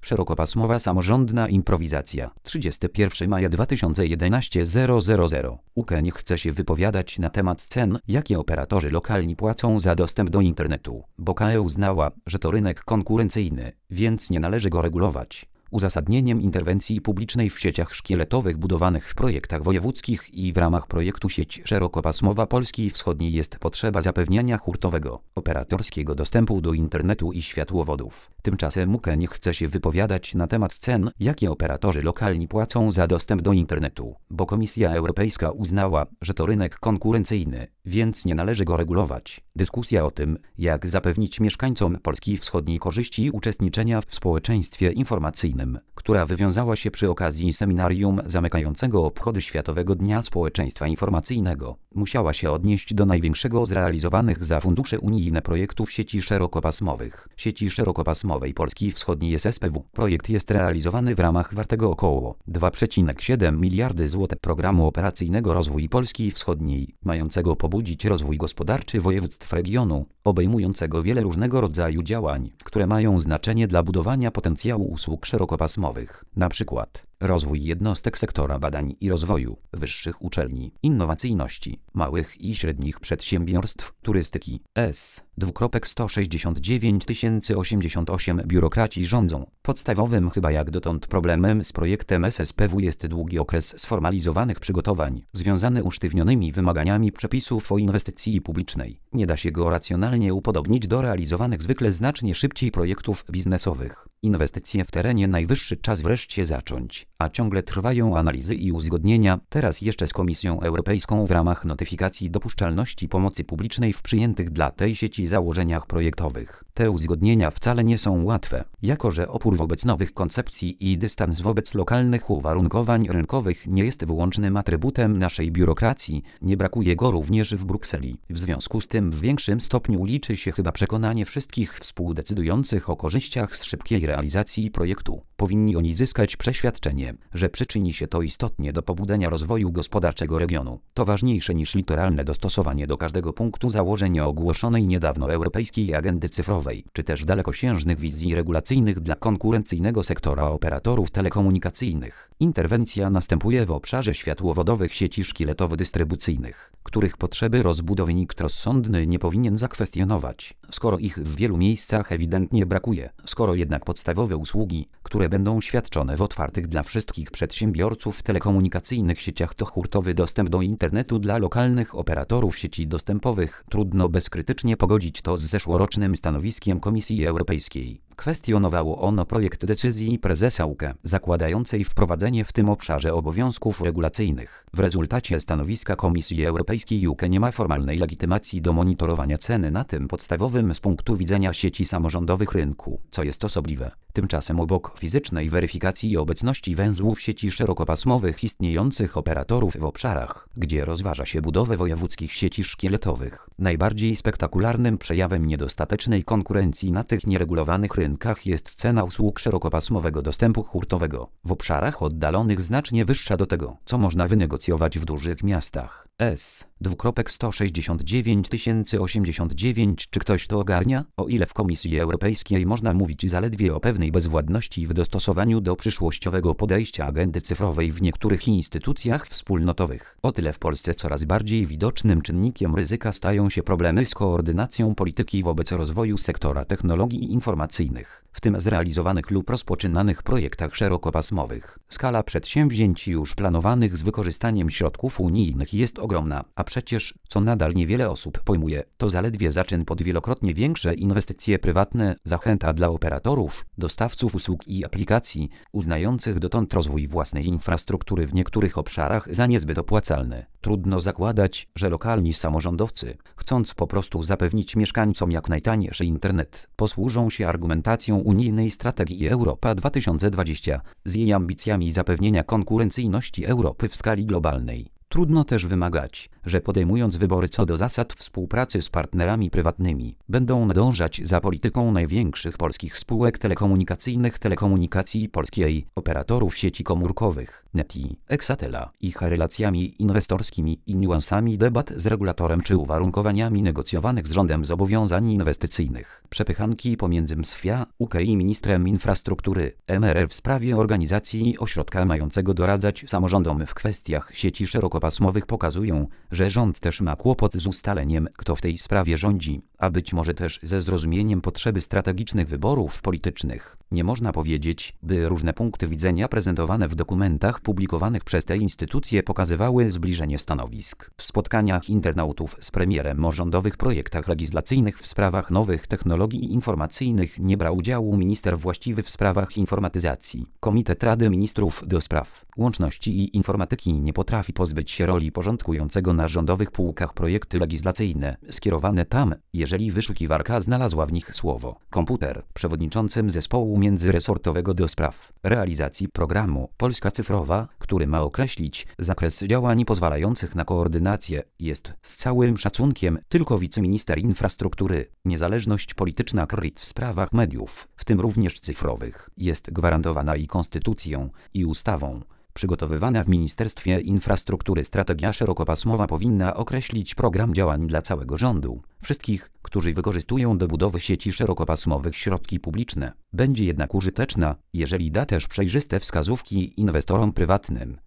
Szerokopasmowa samorządna improwizacja. 31 maja 2011 000. UKE nie chce się wypowiadać na temat cen, jakie operatorzy lokalni płacą za dostęp do internetu, bo KE uznała, że to rynek konkurencyjny, więc nie należy go regulować. Uzasadnieniem interwencji publicznej w sieciach szkieletowych budowanych w projektach wojewódzkich i w ramach projektu Sieć Szerokopasmowa Polski Wschodniej jest potrzeba zapewniania hurtowego, operatorskiego dostępu do internetu i światłowodów. Tymczasem UKE nie chce się wypowiadać na temat cen, jakie operatorzy lokalni płacą za dostęp do internetu, bo Komisja Europejska uznała, że to rynek konkurencyjny, więc nie należy go regulować. Dyskusja o tym, jak zapewnić mieszkańcom Polski Wschodniej korzyści uczestniczenia w społeczeństwie informacyjnym, która wywiązała się przy okazji seminarium zamykającego obchody Światowego Dnia Społeczeństwa Informacyjnego, musiała się odnieść do największego z realizowanych za fundusze unijne projektów sieci szerokopasmowych, sieci szerokopasmowej Polski Wschodniej SSPW. Projekt jest realizowany w ramach wartego około 2,7 miliardy zł programu operacyjnego Rozwój Polski Wschodniej, mającego pobudzić rozwój gospodarczy województw regionu, obejmującego wiele różnego rodzaju działań, które mają znaczenie dla budowania potencjału usług szerokopasmowych, np. rozwój jednostek sektora badań i rozwoju, wyższych uczelni, innowacyjności, małych i średnich przedsiębiorstw, turystyki. 169 088 biurokraci rządzą. Podstawowym chyba jak dotąd problemem z projektem SSPW jest długi okres sformalizowanych przygotowań, związany usztywnionymi wymaganiami przepisów o inwestycji publicznej. Nie da się go racjonalnie upodobnić do realizowanych zwykle znacznie szybciej projektów biznesowych. Inwestycje w terenie najwyższy czas wreszcie zacząć, a ciągle trwają analizy i uzgodnienia, teraz jeszcze z Komisją Europejską w ramach notyfikacji dopuszczalności pomocy publicznej w przyjętych dla tej sieci założeniach projektowych. Te uzgodnienia wcale nie są łatwe, jako że opór wobec nowych koncepcji i dystans wobec lokalnych uwarunkowań rynkowych nie jest wyłącznym atrybutem naszej biurokracji, nie brakuje go również w Brukseli. W związku z tym w większym stopniu liczy się chyba przekonanie wszystkich współdecydujących o korzyściach z szybkiej realizacji projektu. Powinni oni zyskać przeświadczenie, że przyczyni się to istotnie do pobudzenia rozwoju gospodarczego regionu. To ważniejsze niż literalne dostosowanie do każdego punktu założenia ogłoszonej niedawno Europejskiej Agendy Cyfrowej, czy też dalekosiężnych wizji regulacyjnych dla konkurencyjnego sektora operatorów telekomunikacyjnych. Interwencja następuje w obszarze światłowodowych sieci szkieletowo-dystrybucyjnych, których potrzeby rozbudowy nikt rozsądny nie powinien zakwestionować, skoro ich w wielu miejscach ewidentnie brakuje, skoro jednak podstawowe usługi, które będą świadczone w otwartych dla wszystkich przedsiębiorców telekomunikacyjnych sieciach to hurtowy dostęp do internetu dla lokalnych operatorów sieci dostępowych. Trudno bezkrytycznie pogodzić to z zeszłorocznym stanowiskiem Komisji Europejskiej. Kwestionowało ono projekt decyzji prezesa UKE, zakładającej wprowadzenie w tym obszarze obowiązków regulacyjnych. W rezultacie stanowiska Komisji Europejskiej UKE nie ma formalnej legitymacji do monitorowania ceny na tym podstawowym z punktu widzenia sieci samorządowych rynku, co jest osobliwe. Tymczasem obok fizycznej weryfikacji obecności węzłów sieci szerokopasmowych istniejących operatorów w obszarach, gdzie rozważa się budowę wojewódzkich sieci szkieletowych, najbardziej spektakularnym przejawem niedostatecznej konkurencji na tych nieregulowanych rynkach jest cena usług szerokopasmowego dostępu hurtowego, w obszarach oddalonych znacznie wyższa do tego, co można wynegocjować w dużych miastach. 169 089. Czy ktoś to ogarnia? O ile w Komisji Europejskiej można mówić zaledwie o pewnej bezwładności w dostosowaniu do przyszłościowego podejścia agendy cyfrowej w niektórych instytucjach wspólnotowych, o tyle w Polsce coraz bardziej widocznym czynnikiem ryzyka stają się problemy z koordynacją polityki wobec rozwoju sektora technologii informacyjnych, w tym zrealizowanych lub rozpoczynanych projektach szerokopasmowych. Skala przedsięwzięć już planowanych z wykorzystaniem środków unijnych jest ogromna, a przecież, co nadal niewiele osób pojmuje, to zaledwie zaczyn pod wielokrotnie większe inwestycje prywatne, zachęta dla operatorów, dostawców usług i aplikacji, uznających dotąd rozwój własnej infrastruktury w niektórych obszarach za niezbyt opłacalny. Trudno zakładać, że lokalni samorządowcy, chcąc po prostu zapewnić mieszkańcom jak najtańszy internet, posłużą się argumentacją unijnej strategii Europa 2020 z jej ambicjami zapewnienia konkurencyjności Europy w skali globalnej. Trudno też wymagać, że podejmując wybory co do zasad współpracy z partnerami prywatnymi, będą nadążać za polityką największych polskich spółek telekomunikacyjnych Telekomunikacji Polskiej, operatorów sieci komórkowych, NET-i, Exatela, ich relacjami inwestorskimi i niuansami debat z regulatorem czy uwarunkowaniami negocjowanych z rządem zobowiązań inwestycyjnych. Przepychanki pomiędzy MSWiA, UK i ministrem infrastruktury, MRR w sprawie organizacji ośrodka mającego doradzać samorządom w kwestiach sieci szerokopasmowych pokazują, że rząd też ma kłopot z ustaleniem, kto w tej sprawie rządzi, a być może też ze zrozumieniem potrzeby strategicznych wyborów politycznych. Nie można powiedzieć, by różne punkty widzenia prezentowane w dokumentach publikowanych przez te instytucje pokazywały zbliżenie stanowisk. W spotkaniach internautów z premierem o rządowych projektach legislacyjnych w sprawach nowych technologii informacyjnych nie brał udziału minister właściwy w sprawach informatyzacji. Komitet Rady Ministrów do spraw łączności i informatyki nie potrafi pozbyć się roli porządkującego na rządowych półkach projekty legislacyjne skierowane tam, jeżeli wyszukiwarka znalazła w nich słowo komputer. Przewodniczącym zespołu międzyresortowego do spraw realizacji programu Polska Cyfrowa, który ma określić zakres działań pozwalających na koordynację, jest z całym szacunkiem tylko wiceminister infrastruktury. Niezależność polityczna KRIT w sprawach mediów, w tym również cyfrowych, jest gwarantowana i konstytucją, i ustawą. Przygotowywana w Ministerstwie Infrastruktury strategia szerokopasmowa powinna określić program działań dla całego rządu, wszystkich, którzy wykorzystują do budowy sieci szerokopasmowych środki publiczne. Będzie jednak użyteczna, jeżeli da też przejrzyste wskazówki inwestorom prywatnym.